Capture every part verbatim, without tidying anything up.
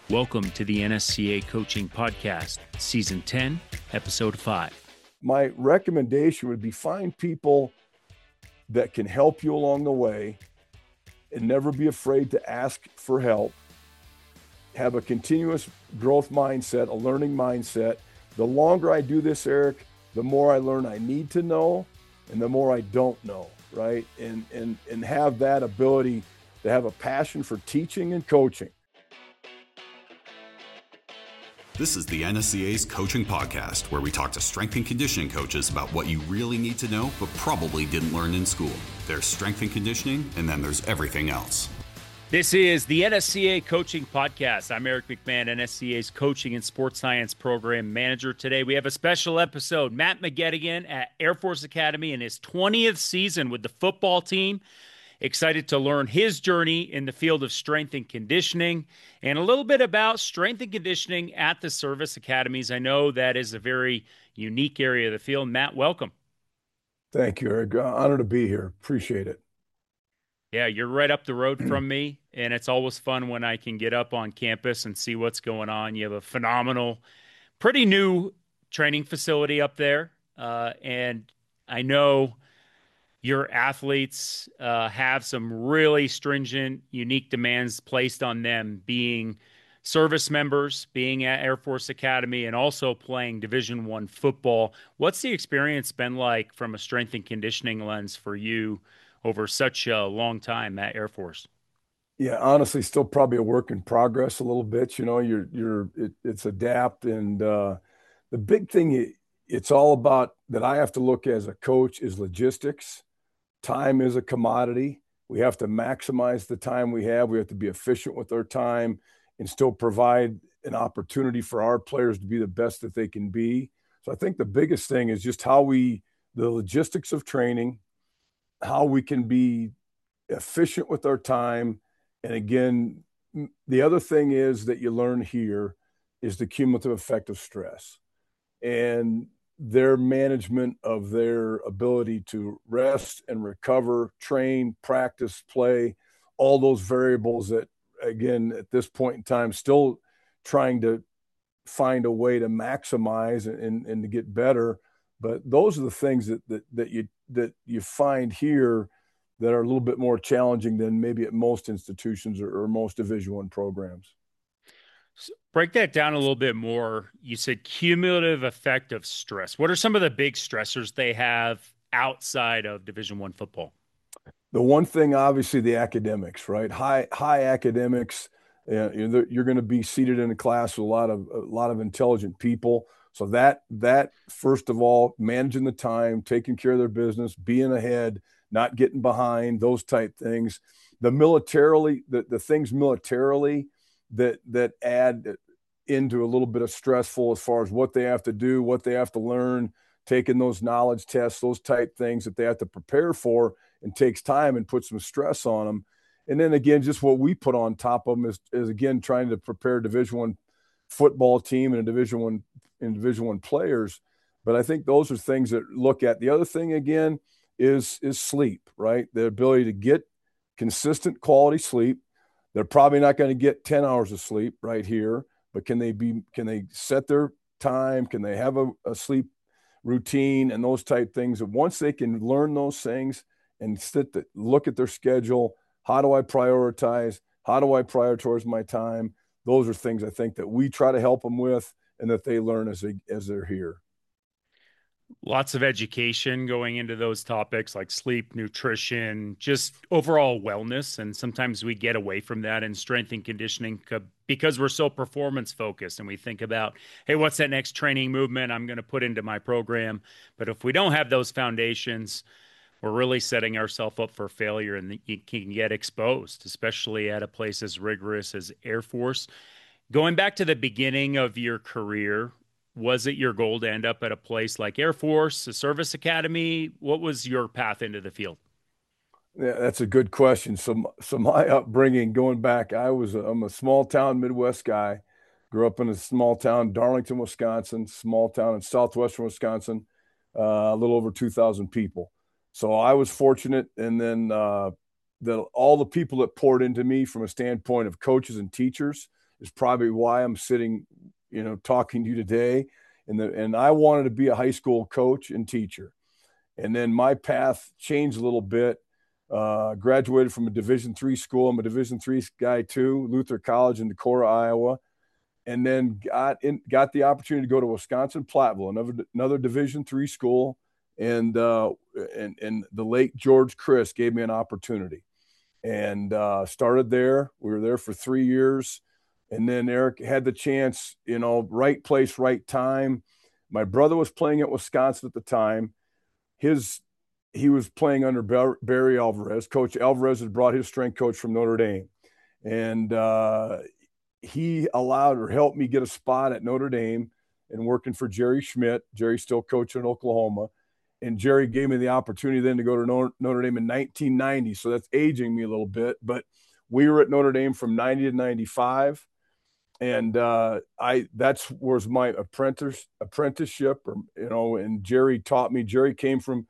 Welcome to the N S C A Coaching Podcast, Season ten, Episode five. My recommendation would be find people that can help you along the way and never be afraid to ask for help. Have a continuous growth mindset, a learning mindset. The longer I do this, Eric, the more I learn I need to know and the more I don't know, right? And, and, and have that ability to have a passion for teaching and coaching. This is the N S C A's Coaching Podcast, where we talk to strength and conditioning coaches about what you really need to know, but probably didn't learn in school. There's strength and conditioning, and then there's everything else. This is the N S C A Coaching Podcast. I'm Eric McMahon, N S C A's Coaching and Sports Science Program Manager. Today we have a special episode. Matt McGettigan at Air Force Academy in his twentieth season with the football team. Excited to learn his journey in the field of strength and conditioning and a little bit about strength and conditioning at the service academies. I know that is a very unique area of the field. Matt, welcome. Thank you, Eric. Honored to be here. Appreciate it. Yeah, you're right up the road from me, and it's always fun when I can get up on campus and see what's going on. You have a phenomenal, pretty new training facility up there, uh, and I know your athletes uh, have some really stringent, unique demands placed on them, being service members, being at Air Force Academy, and also playing Division One football. What's the experience been like from a strength and conditioning lens for you over such a long time at Air Force? Yeah, honestly, still probably a work in progress a little bit. You know, you're you're it, it's adapt, and uh, the big thing it, it's all about that I have to look as a coach is logistics. Time is a commodity. We have to maximize the time we have. We have to be efficient with our time and still provide an opportunity for our players to be the best that they can be. So I think the biggest thing is just how we, the logistics of training, how we can be efficient with our time. And again, the other thing is that you learn here is the cumulative effect of stress and their management of their ability to rest and recover, train, practice, play, all those variables that, again, at this point in time, still trying to find a way to maximize and, and to get better. But those are the things that, that, that you, that you find here that are a little bit more challenging than maybe at most institutions or, or most Division One programs. So break that down a little bit more. You said cumulative effect of stress. What are some of the big stressors they have outside of Division One football? The one thing, obviously, the academics, right? High high academics. Uh, you're, you're going to be seated in a class with a lot of a lot of intelligent people. So that that first of all, managing the time, taking care of their business, being ahead, not getting behind, those type things. The militarily, the, the things militarily that that add into a little bit of stressful as far as what they have to do, what they have to learn, taking those knowledge tests, those type things that they have to prepare for, and takes time and puts some stress on them. And then again, just what we put on top of them is, is again trying to prepare a Division One football team and a Division One and Division One players. But I think those are things that look at. The other thing again is is sleep, right? The ability to get consistent quality sleep. They're probably not going to get ten hours of sleep right here, but can they be, can they set their time? Can they have a, a sleep routine and those type things? And once they can learn those things and sit to look at their schedule, how do I prioritize? How do I prioritize my time? Those are things I think that we try to help them with and that they learn as they, as they're here. Lots of education going into those topics like sleep, nutrition, just overall wellness. And sometimes we get away from that in strength and conditioning because we're so performance focused and we think about, hey, what's that next training movement I'm going to put into my program? But if we don't have those foundations, we're really setting ourselves up for failure, and you can get exposed, especially at a place as rigorous as Air Force. Going back to the beginning of your career, was it your goal to end up at a place like Air Force, a service academy? What was your path into the field? Yeah, that's a good question. So, so my upbringing, going back, I was a, I'm a small town Midwest guy. Grew up in a small town, Darlington, Wisconsin, small town in southwestern Wisconsin, uh, a little over two thousand people. So I was fortunate, and then uh, that all the people that poured into me from a standpoint of coaches and teachers is probably why I'm sitting, you know, talking to you today. And the, and I wanted to be a high school coach and teacher. And then my path changed a little bit. Uh, graduated from a Division three school. I'm a Division three guy too, Luther College in Decorah, Iowa. And then got in, got the opportunity to go to Wisconsin Platteville, another another Division three school, and uh, and and the late George Chris gave me an opportunity, and uh, started there. We were there for three years, and then Eric had the chance, you know, right place, right time. My brother was playing at Wisconsin at the time. His he was playing under Barry Alvarez. Coach Alvarez had brought his strength coach from Notre Dame, and uh, he allowed or helped me get a spot at Notre Dame and working for Jerry Schmidt. Jerry's still coaching in Oklahoma. And Jerry gave me the opportunity then to go to Notre Dame in nineteen ninety. So that's aging me a little bit. But we were at Notre Dame from ninety to ninety-five. And uh, I that's was my apprentice apprenticeship, or, you know, and Jerry taught me. Jerry came from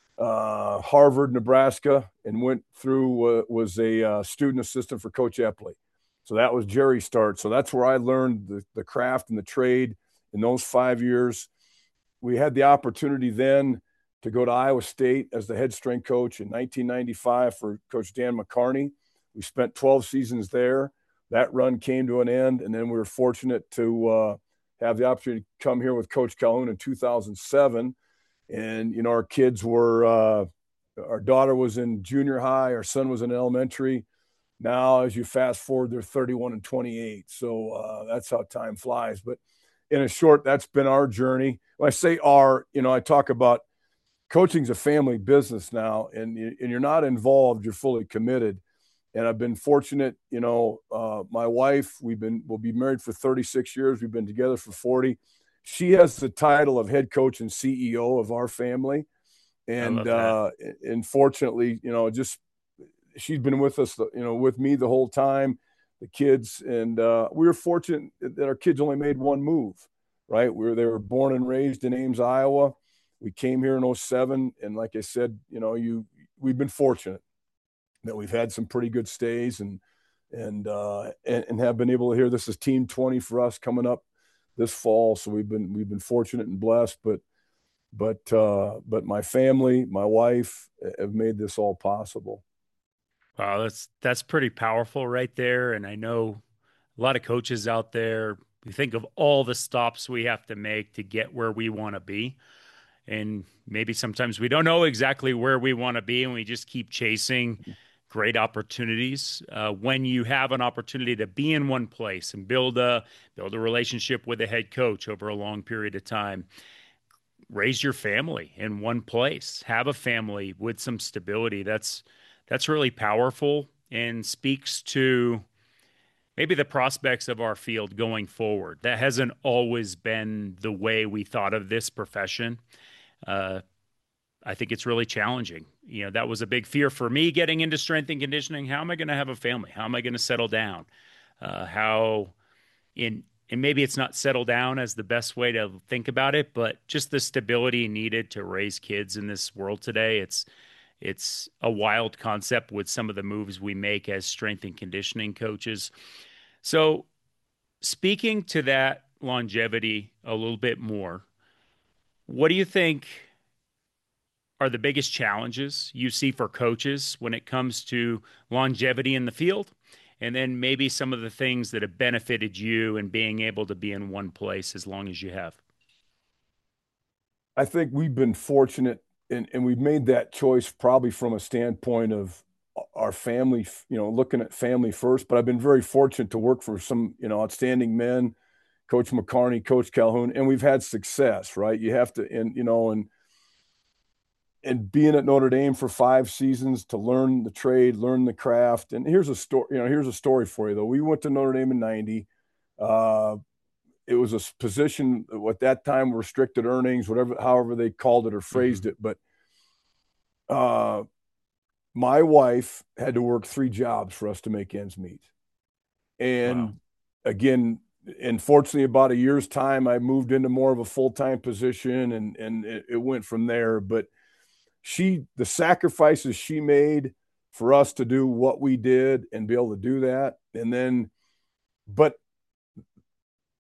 uh, Harvard, Nebraska, and went through, uh, was a uh, student assistant for Coach Epley. So that was Jerry's start. So that's where I learned the, the craft and the trade in those five years. We had the opportunity then to go to Iowa State as the head strength coach in nineteen ninety-five for Coach Dan McCarney. We spent twelve seasons there. That run came to an end, and then we were fortunate to uh, have the opportunity to come here with Coach Calhoun in two thousand seven. And, you know, our kids were uh, – our daughter was in junior high. Our son was in elementary. Now, as you fast forward, they're thirty-one and twenty-eight. So uh, that's how time flies. But in a short, that's been our journey. When I say our, you know, I talk about coaching's a family business now, and, and you're not involved, you're fully committed. And I've been fortunate, you know, uh, my wife, we've been, we'll be married for thirty-six years. We've been together for forty. She has the title of head coach and C E O of our family. And, uh, and fortunately, you know, just, she's been with us, you know, with me the whole time, the kids. And uh, we were fortunate that our kids only made one move, right? We were, they were born and raised in Ames, Iowa. We came here in oh seven. And like I said, you know, you, we've been fortunate that we've had some pretty good stays and, and, uh, and, and have been able to hear this is team twenty for us coming up this fall. So we've been, we've been fortunate and blessed, but, but, uh, but my family, my wife have made this all possible. Wow, that's that's pretty powerful right there. And I know a lot of coaches out there, we think of all the stops we have to make to get where we want to be. And maybe sometimes we don't know exactly where we want to be, and we just keep chasing great opportunities. Uh, when you have an opportunity to be in one place and build a build a relationship with a head coach over a long period of time, raise your family in one place, have a family with some stability. That's That's really powerful and speaks to maybe the prospects of our field going forward. That hasn't always been the way we thought of this profession. Uh, I think it's really challenging. You know, that was a big fear for me getting into strength and conditioning. How am I going to have a family? How am I going to settle down? Uh, how in and maybe it's not settle down as the best way to think about it, but just the stability needed to raise kids in this world today. It's It's a wild concept with some of the moves we make as strength and conditioning coaches. So speaking to that longevity a little bit more, what do you think are the biggest challenges you see for coaches when it comes to longevity in the field? And then maybe some of the things that have benefited you in being able to be in one place as long as you have. I think we've been fortunate. And, and we've made that choice probably from a standpoint of our family, you know, looking at family first. But I've been very fortunate to work for some, you know, outstanding men, Coach McCarney, Coach Calhoun, and we've had success, right? You have to, and, you know, and, and being at Notre Dame for five seasons to learn the trade, learn the craft. And here's a story, you know, here's a story for you though. We went to Notre Dame in ninety. Uh, It was a position at that time, restricted earnings, whatever, however they called it or phrased mm-hmm. it. But uh, my wife had to work three jobs for us to make ends meet. And wow. again, unfortunately, about a year's time, I moved into more of a full-time position, and and it, it went from there. But she, the sacrifices she made for us to do what we did and be able to do that, and then, but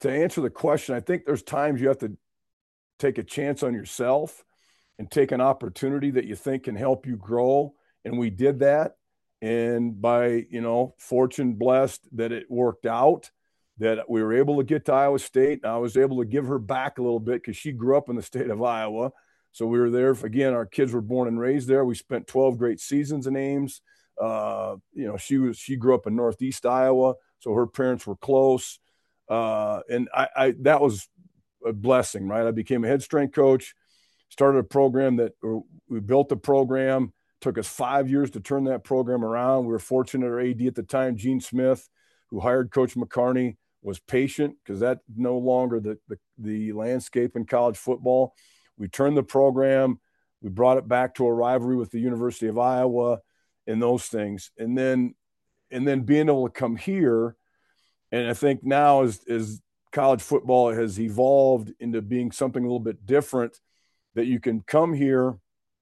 to answer the question, I think there's times you have to take a chance on yourself and take an opportunity that you think can help you grow. And we did that. And by, you know, fortune blessed that it worked out, that we were able to get to Iowa State. And I was able to give her back a little bit because she grew up in the state of Iowa. So we were there. Again, our kids were born and raised there. We spent twelve great seasons in Ames. Uh, you know, she was, she grew up in Northeast Iowa. So her parents were close. Uh, and I, I, that was a blessing, right? I became a head strength coach, started a program that we built a program, took us five years to turn that program around. We were fortunate, our A D at the time, Gene Smith, who hired Coach McCarney, was patient because that's no longer the, the, the landscape in college football. We turned the program. We brought it back to a rivalry with the University of Iowa and those things. And then, and then being able to come here. And I think now as, as college football has evolved into being something a little bit different, that you can come here,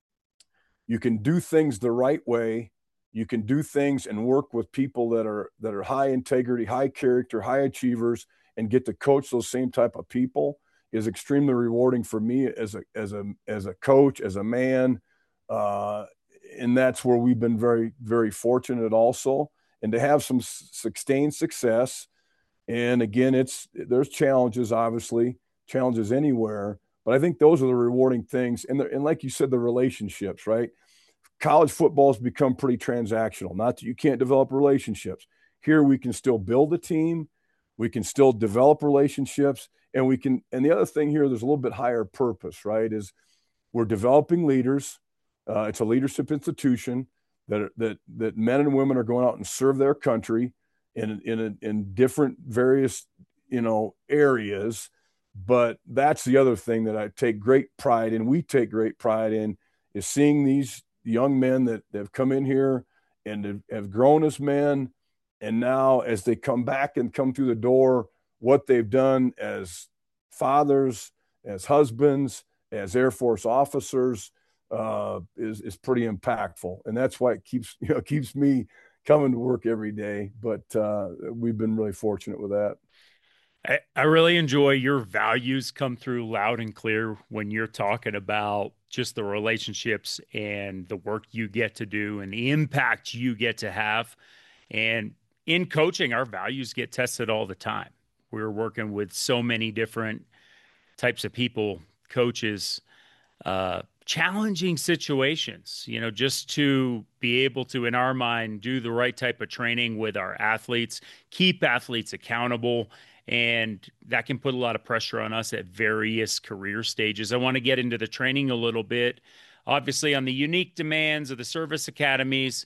you can do things the right way. You can do things and work with people that are that are high integrity, high character, high achievers, and get to coach those same type of people is extremely rewarding for me as a as a as a coach, as a man, uh, and that's where we've been very very fortunate also, and to have some sustained success. And again, it's there's challenges, obviously, challenges anywhere, but I think those are the rewarding things, and the, and like you said, the relationships, right? College football has become pretty transactional. Not that you can't develop relationships. Here we can still build a team. We can still develop relationships. And we can, and the other thing here, there's a little bit higher purpose, right? Is we're developing leaders. Uh, it's a leadership institution that, that, that men and women are going out and serve their country in, in, a, in different various, you know, areas. But that's the other thing that I take great pride in. We take great pride in is seeing these young men that have come in here and have grown as men. And now as they come back and come through the door, what they've done as fathers, as husbands, as Air Force officers uh, is, is pretty impactful. And that's why it keeps, you know, keeps me coming to work every day. But uh, we've been really fortunate with that. I, I really enjoy your values come through loud and clear when you're talking about just the relationships and the work you get to do and the impact you get to have. And in coaching, our values get tested all the time. We're working with so many different types of people, coaches, uh, challenging situations, you know, just to be able to, in our mind, do the right type of training with our athletes, keep athletes accountable. And that can put a lot of pressure on us at various career stages. I want to get into the training a little bit. Obviously, on the unique demands of the service academies,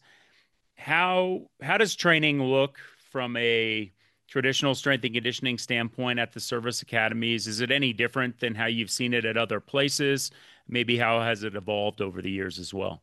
how how does training look from a traditional strength and conditioning standpoint at the service academies? Is it any different than how you've seen it at other places? Maybe how has it evolved over the years as well?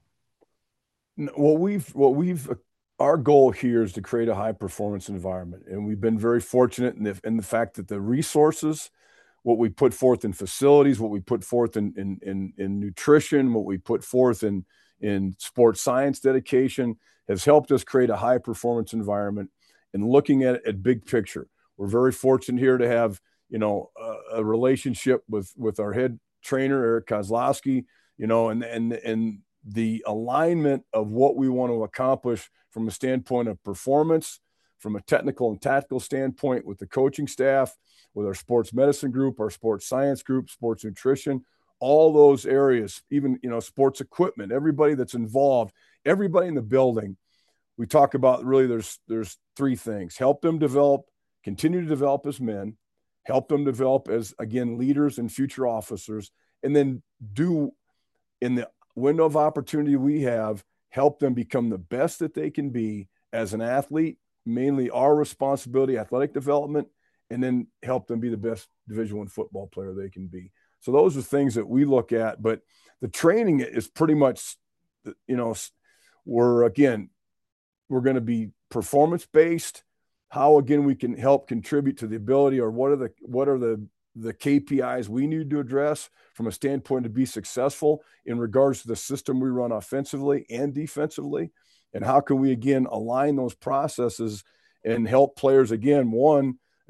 What we've what we've Our goal here is to create a high performance environment. And we've been very fortunate in the, in the fact that the resources, what we put forth in facilities, what we put forth in, in, in, in nutrition, what we put forth in, in sports science dedication has helped us create a high performance environment. And looking at it at big picture, we're very fortunate here to have, you know, a, a relationship with, with our head trainer, Eric Kozlowski, you know, and, and, and the alignment of what we want to accomplish from a standpoint of performance, from a technical and tactical standpoint with the coaching staff, with our sports medicine group, our sports science group, sports nutrition, all those areas, even, you know, sports equipment, everybody that's involved, everybody in the building. We talk about really there's, there's three things: help them develop, continue to develop as men, help them develop as, again, leaders and future officers, and then do in the window of opportunity we have, help them become the best that they can be as an athlete, mainly our responsibility, athletic development, and then help them be the best Division I football player they can be. So those are things that we look at, but the training is pretty much, you know, we're, again, we're going to be performance-based, how, again, we can help contribute to the ability, or what are the, what are the, the K P Is we need to address from a standpoint to be successful in regards to the system we run offensively and defensively. And how can we, again, align those processes and help players, again, one,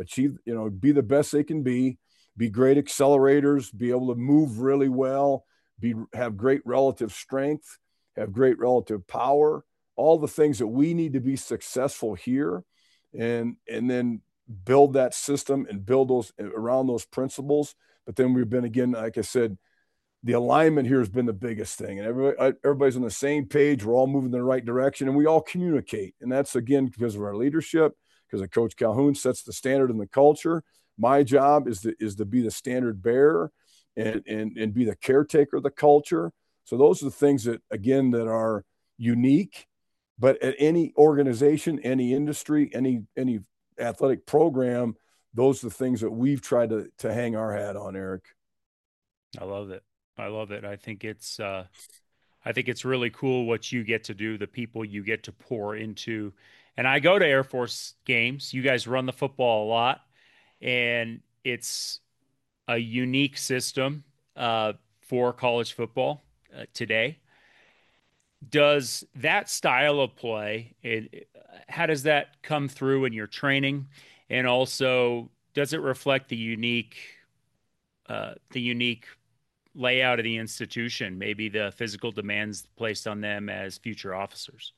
achieve, you know, be the best they can be, be great accelerators, be able to move really well, be have great relative strength, have great relative power, all the things that we need to be successful here, and and then build that system and build those around those principles. But then we've been, again, like I said, the alignment here has been the biggest thing, and everybody, everybody's on the same page. We're all moving in the right direction, and we all communicate. And that's, again, because of our leadership, because of Coach Calhoun sets the standard and the culture. My job is to, is to be the standard bearer and, and, and be the caretaker of the culture. So those are the things that, again, that are unique. But at any organization, any industry, any any athletic program, those are the things that we've tried to, to hang our hat on, Eric. I love it. I love it. I think it's uh, I think it's really cool what you get to do, the people you get to pour into. And I go to Air Force games. You guys run the football a lot, and it's a unique system uh, for college football uh, today. Does that style of play, it, how does that come through in your training? And also, does it reflect the unique, uh, the unique layout of the institution, maybe the physical demands placed on them as future officers?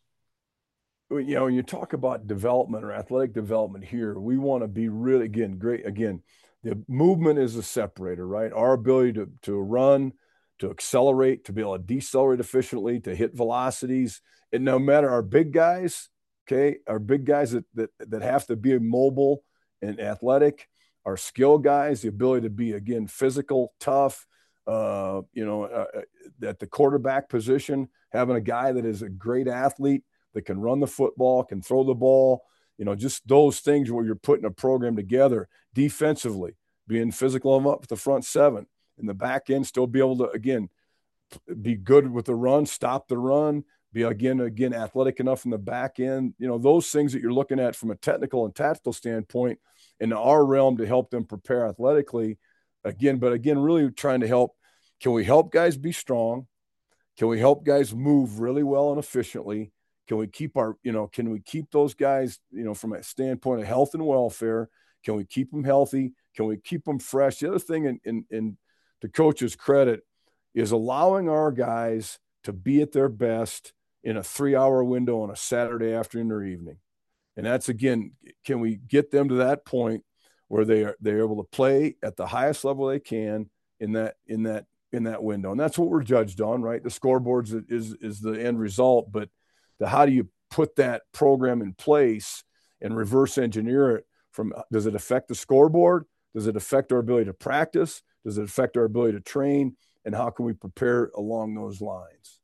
You know, when you talk about development or athletic development here, we want to be really, again, great. Again, the movement is a separator, right? Our ability to, to run, to accelerate, to be able to decelerate efficiently, to hit velocities. And no matter our big guys, okay, our big guys that, that, that have to be mobile and athletic, our skill guys, the ability to be, again, physical, tough, uh, you know, uh, at the quarterback position, having a guy that is a great athlete that can run the football, can throw the ball, you know, just those things where you're putting a program together defensively, being physical up with the front seven. In the back end, still be able to, again, be good with the run, stop the run, be, again, again, athletic enough in the back end. You know, those things that you're looking at from a technical and tactical standpoint in our realm to help them prepare athletically. Again, but again, really trying to help. Can we help guys be strong? Can we help guys move really well and efficiently? Can we keep our, you know, can we keep those guys, you know, from a standpoint of health and welfare? Can we keep them healthy? Can we keep them fresh? The other thing, in, in, in to coach's credit, is allowing our guys to be at their best in a three-hour window on a Saturday afternoon or evening. And that's, again, can we get them to that point where they are they're able to play at the highest level they can in that in that in that window? And that's what we're judged on, right? The scoreboards is is the end result, but the how do you put that program in place and reverse engineer it from, does it affect the scoreboard? Does it affect our ability to practice? Does it affect our ability to train? And how can we prepare along those lines?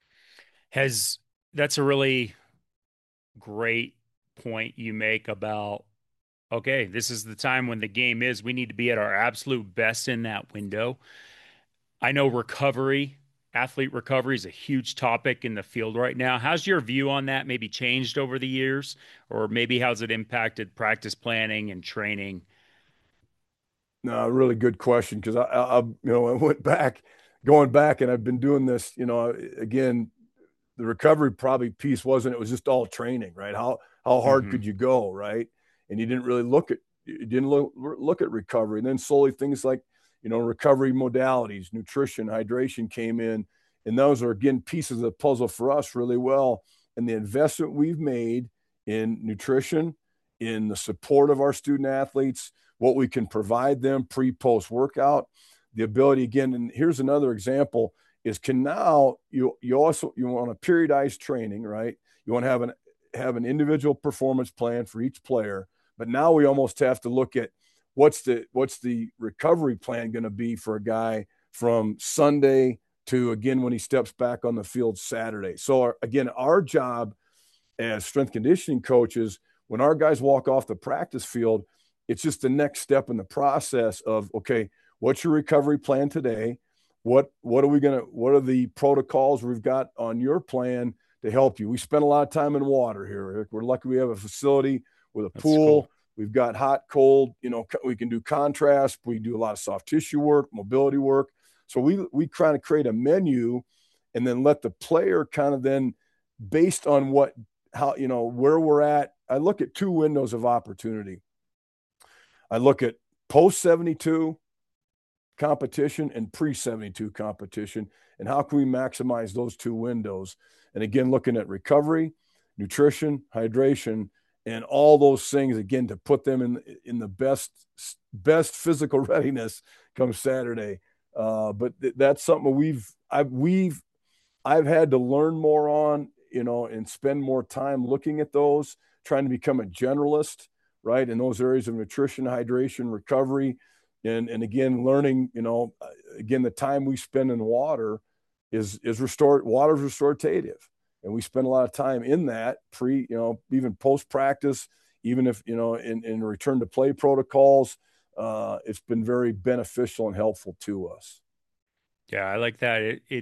Has that's a really great point you make about, okay, this is the time when the game is, we need to be at our absolute best in that window. I know recovery, athlete recovery is a huge topic in the field right now. How's your view on that maybe changed over the years, or maybe how's it impacted practice planning and training? No, really good question. Cause I, I, you know, I went back, going back, and I've been doing this, you know, again, the recovery probably piece wasn't, it was just all training, right? How, how hard mm-hmm. could you go? Right. And you didn't really look at, you didn't look, look at recovery. And then slowly things like, you know, recovery modalities, nutrition, hydration came in, and those are, again, pieces of the puzzle for us really well. And the investment we've made in nutrition, in the support of our student athletes, what we can provide them pre-post workout, the ability, again, and here's another example, is can now you you also you want to periodize training, right? You want to have an have an individual performance plan for each player, but now we almost have to look at what's the what's the recovery plan going to be for a guy from Sunday to, again, when he steps back on the field Saturday. So our, again, our job as strength conditioning coaches, when our guys walk off the practice field, it's just the next step in the process of, okay, what's your recovery plan today? What what are we gonna? What are the protocols we've got on your plan to help you? We spend a lot of time in water here. We're lucky we have a facility with a That's pool. Cool. We've got hot, cold. You know, we can do contrast. We do a lot of soft tissue work, mobility work. So we we kind of create a menu, and then let the player kind of then, based on what how you know where we're at. I look at two windows of opportunity. I look at post seventy-two competition and pre seventy-two competition, and how can we maximize those two windows? And again, looking at recovery, nutrition, hydration, and all those things, again, to put them in in the best best physical readiness come Saturday. Uh, but th- that's something we've I've we've I've had to learn more on, you know, and spend more time looking at those, trying to become a generalist, right, in those areas of nutrition, hydration, recovery, and and again, learning, you know, again, the time we spend in water is is restored. Water is restorative, and we spend a lot of time in that pre, you know, even post practice, even if, you know, in in return to play protocols. Uh, it's been very beneficial and helpful to us. Yeah, I like that. It, it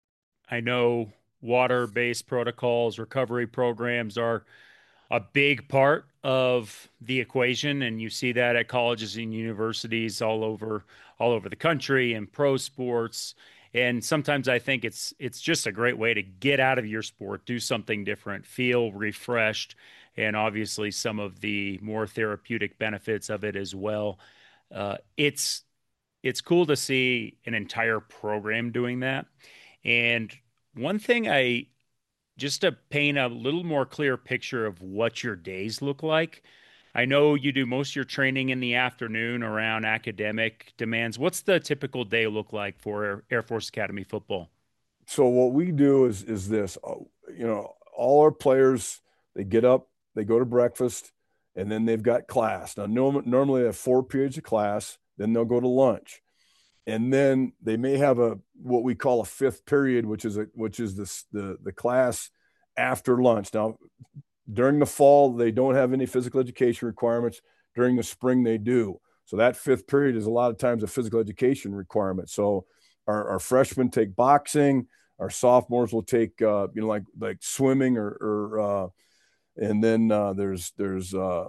I know water-based protocols, recovery programs are a big part of the equation, and you see that at colleges and universities all over all over the country and pro sports. And sometimes I think it's it's just a great way to get out of your sport, do something different, feel refreshed, and obviously some of the more therapeutic benefits of it as well. Uh, it's it's cool to see an entire program doing that. And one thing I just to paint a little more clear picture of what your days look like. I know you do most of your training in the afternoon around academic demands. What's the typical day look like for Air, Air Force Academy football? So what we do is is this, uh, you know, all our players, they get up, they go to breakfast, and then they've got class. Now, norm- normally they have four periods of class, then they'll go to lunch. And then they may have a what we call a fifth period, which is a which is the the, the class after lunch. Now, during the fall, they don't have any physical education requirements. During the spring, they do. So that fifth period is a lot of times a physical education requirement. So our, our freshmen take boxing. Our sophomores will take uh, you know like like swimming or, or uh, and then uh, there's there's uh,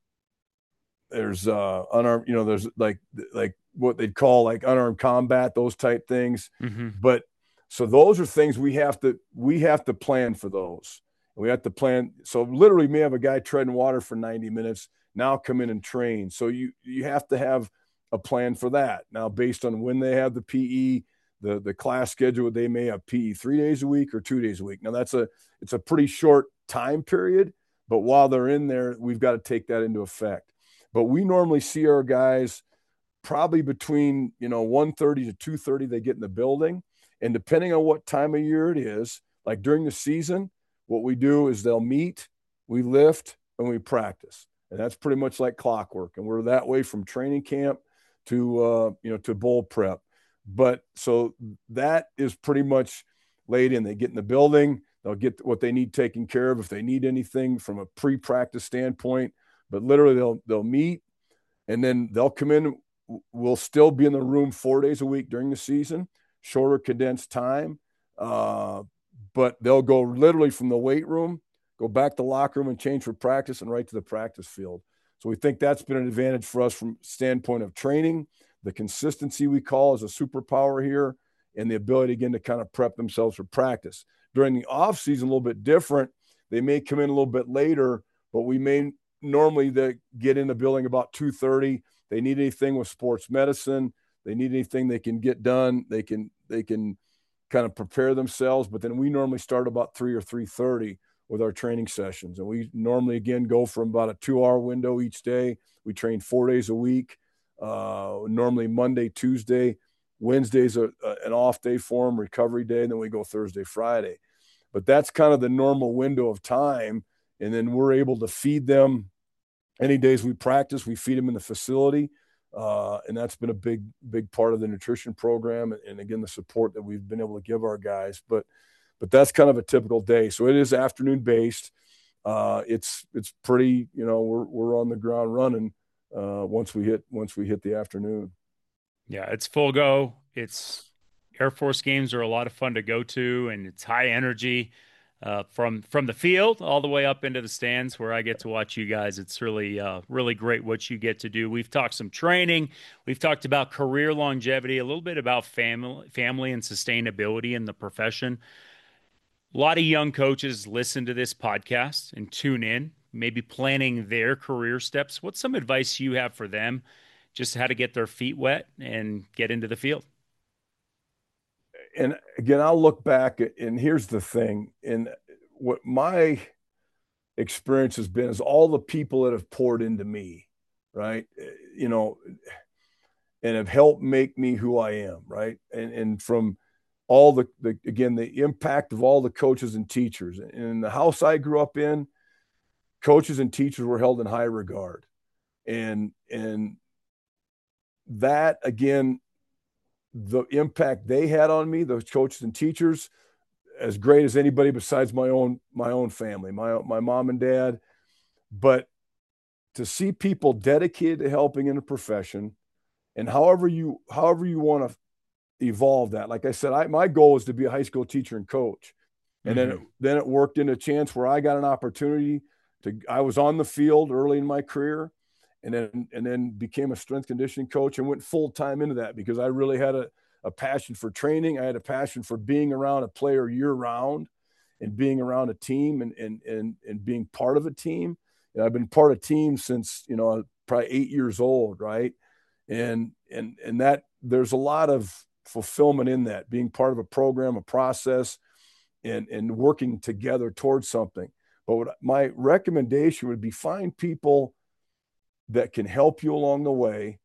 there's uh, unarmed, you know, there's like like what they'd call like unarmed combat, those type things. Mm-hmm. But so those are things we have to we have to plan for those. We have to plan. So literally, may have a guy treading water for ninety minutes. Now come in and train. So you you have to have a plan for that. Now, based on when they have the P E, the the class schedule, they may have P E three days a week or two days a week. Now that's a it's a pretty short time period, but while they're in there, we've got to take that into effect. But we normally see our guys probably between, you know, one thirty to two thirty, they get in the building. And depending on what time of year it is, like during the season, what we do is they'll meet, we lift, and we practice. And that's pretty much like clockwork. And we're that way from training camp to, uh, you know, to bowl prep. But so that is pretty much laid in. They get in the building, they'll get what they need taken care of if they need anything from a pre-practice standpoint. But literally they'll they'll meet, and then they'll come in. We'll still be in the room four days a week during the season, shorter condensed time. Uh, but they'll go literally from the weight room, go back to the locker room and change for practice and right to the practice field. So we think that's been an advantage for us from standpoint of training. The consistency we call is a superpower here, and the ability, again, to kind of prep themselves for practice. During the off season, a little bit different. They may come in a little bit later, but we may normally they get in the building about two thirty. They need anything with sports medicine. They need anything they can get done. They can they can kind of prepare themselves. But then we normally start about three or three thirty with our training sessions, and we normally again go from about a two-hour window each day. We train four days a week. Uh, normally Monday, Tuesday, Wednesday's a, a, an off day for them, recovery day, and then we go Thursday, Friday. But that's kind of the normal window of time, and then we're able to feed them. Any days we practice, we feed them in the facility. Uh, and that's been a big, big part of the nutrition program. And, and again, the support that we've been able to give our guys, but, but that's kind of a typical day. So it is afternoon based. Uh, it's, it's pretty, you know, we're, we're on the ground running uh, once we hit, once we hit the afternoon. Yeah, it's full go. It's Air Force games are a lot of fun to go to, and it's high energy. Uh, from from the field all the way up into the stands where I get to watch you guys. It's really, uh, really great what you get to do. We've talked some training. We've talked about career longevity, a little bit about family, family and sustainability in the profession. A lot of young coaches listen to this podcast and tune in maybe planning their career steps, what's some advice you have for them, just how to get their feet wet and get into the field? And again, I'll look back, and here's the thing. And what my experience has been is all the people that have poured into me, right? You know, and have helped make me who I am, right? And and from all the, the again, the impact of all the coaches and teachers. And in the house I grew up in, coaches and teachers were held in high regard. And and that, again, the impact they had on me, those coaches and teachers, as great as anybody besides my own my own family, my my mom and dad. But to see people dedicated to helping in a profession, and however you however you want to evolve that. Like I said, I, my goal was to be a high school teacher and coach, and mm-hmm. then it, then it worked into a chance where I got an opportunity to. I was on the field early in my career, and then and then became a strength conditioning coach and went full time into that because I really had a, a passion for training. I had a passion for being around a player year round, and being around a team and and and and being part of a team. And I've been part of teams since, you know, probably eight years old, right? And and and that there's a lot of fulfillment in that, being part of a program, a process, and and working together towards something. But what my recommendation would be, find people that can help you along the way,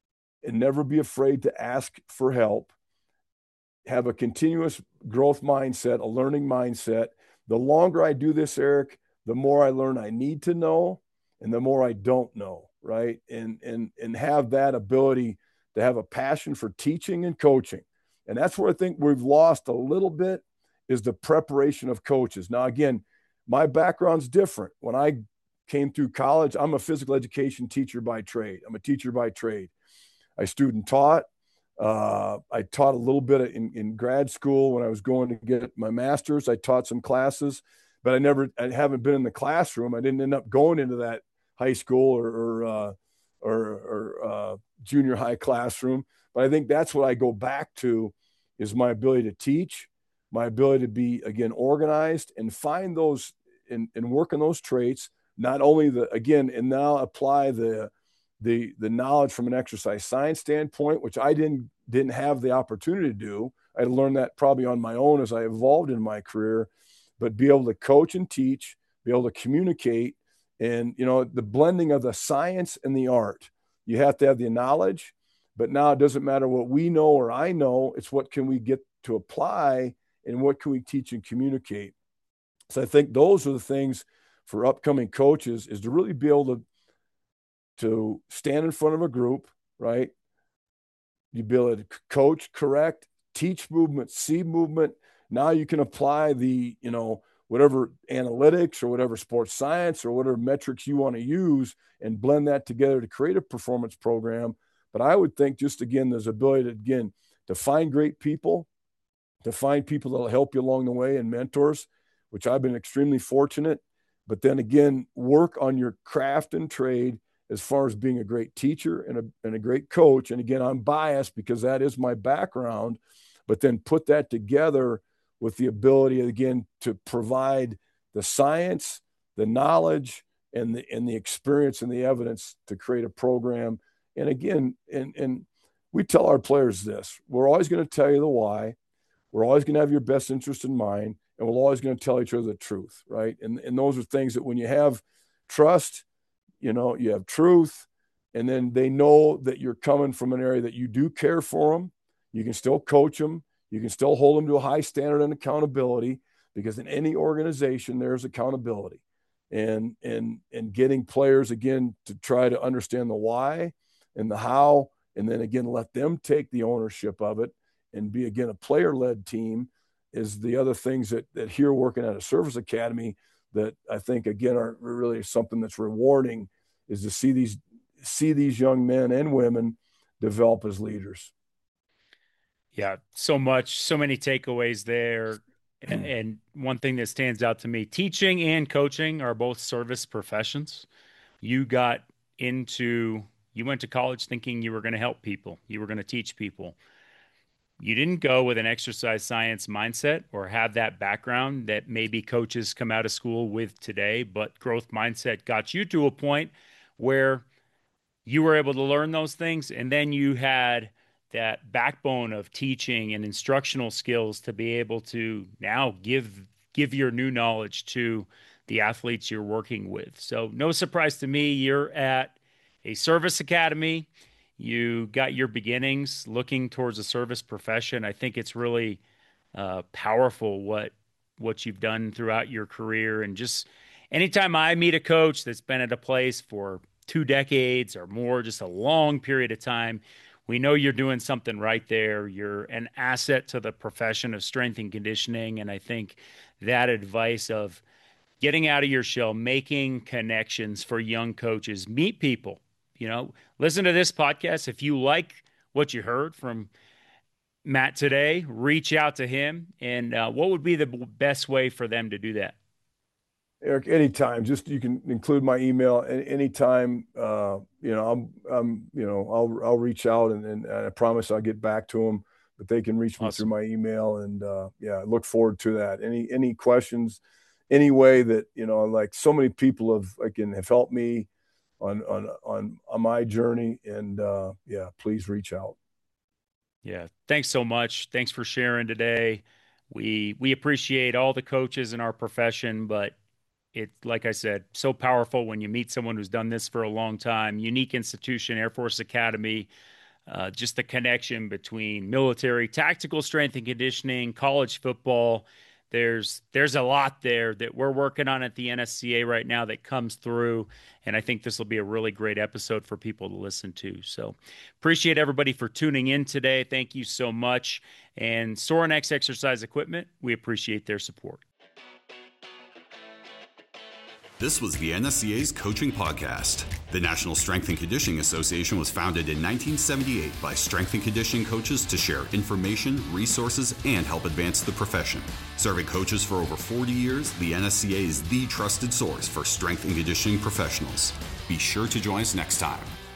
and never be afraid to ask for help. Have a continuous growth mindset, a learning mindset. The longer I do this, Eric, the more I learn I need to know, and the more I don't know, right? And and and have that ability to have a passion for teaching and coaching. And that's where I think we've lost a little bit, is the preparation of coaches. Now, again, my background's different. When I came through college, I'm a physical education teacher by trade. I'm a teacher by trade. I student taught. Uh, I taught a little bit in, in grad school when I was going to get my master's. I taught some classes, but I never, I haven't been in the classroom. I didn't end up going into that high school or, or, uh, or, or uh, junior high classroom. But I think that's what I go back to, is my ability to teach, my ability to be, again, organized and find those and, and work on those traits. Not only the, again, and now apply the, the, the knowledge from an exercise science standpoint, which I didn't, didn't have the opportunity to do. I learned that probably on my own as I evolved in my career, but be able to coach and teach, be able to communicate, and, you know, the blending of the science and the art. You have to have the knowledge, but now it doesn't matter what we know or I know, it's what can we get to apply and what can we teach and communicate. So I think those are the things for upcoming coaches, is to really be able to, to stand in front of a group, right? You be able to coach, correct, teach movement, see movement. Now you can apply the, you know, whatever analytics or whatever sports science or whatever metrics you want to use, and blend that together to create a performance program. But I would think, just again, there's ability to, again, to find great people, to find people that'll help you along the way, and mentors, which I've been extremely fortunate. But then again, work on your craft and trade as far as being a great teacher and a, and a great coach. And again, I'm biased because that is my background, but then put that together with the ability, again, to provide the science, the knowledge, and the, and the experience and the evidence to create a program. And again, and, and we tell our players this: we're always going to tell you the why. We're always going to have your best interest in mind, and we're always going to tell each other the truth, right? And, and those are things that, when you have trust, you know, you have truth, and then they know that you're coming from an area that you do care for them. You can still coach them. You can still hold them to a high standard and accountability, because in any organization, there's accountability. And, and, and getting players, again, to try to understand the why and the how, and then, again, let them take the ownership of it and be, again, a player-led team, is the other things that, that here working at a service academy that I think, again, are really something that's rewarding, is to see these, see these young men and women develop as leaders. Yeah, so much, so many takeaways there. And one thing that stands out to me, teaching and coaching are both service professions. You got into, you went to college thinking you were going to help people, you were going to teach people. you didn't go with an exercise science mindset or have that background that maybe coaches come out of school with today, but growth mindset got you to a point where you were able to learn those things. And then you had that backbone of teaching and instructional skills to be able to now give, give your new knowledge to the athletes you're working with. So no surprise to me, you're at a service academy. You got your beginnings looking towards a service profession. I think it's really uh, powerful what what you've done throughout your career. And just anytime I meet a coach that's been at a place for two decades or more, just a long period of time, we know you're doing something right there. You're an asset to the profession of strength and conditioning. And I think that advice of getting out of your shell, making connections for young coaches, meet people. You know, listen to this podcast. If you like what you heard from Matt today, reach out to him. And uh, what would be the best way for them to do that? Eric, anytime. Just you can include my email anytime. Uh, you know, I'm, I'm, you know, I'll, I'll reach out and, and I promise I'll get back to them. But they can reach me Awesome. through my email, and uh, yeah, I look forward to that. Any any questions, any way that you know, like so many people have again have helped me on on on, on my journey, and uh, yeah, please reach out. Yeah, thanks so much. Thanks for sharing today. We we appreciate all the coaches in our profession, but it, like I said, so powerful when you meet someone who's done this for a long time. Unique institution, Air Force Academy. Uh, just the connection between military, tactical strength and conditioning, college football. There's there's a lot there that we're working on at the N S C A right now that comes through, and I think this will be a really great episode for people to listen to. So appreciate everybody for tuning in today. Thank you so much. And Sorinex Exercise Equipment, we appreciate their support. This was the N S C A's Coaching Podcast. The National Strength and Conditioning Association was founded in nineteen seventy-eight by strength and conditioning coaches to share information, resources, and help advance the profession. Serving coaches for over forty years, the N S C A is the trusted source for strength and conditioning professionals. Be sure to join us next time.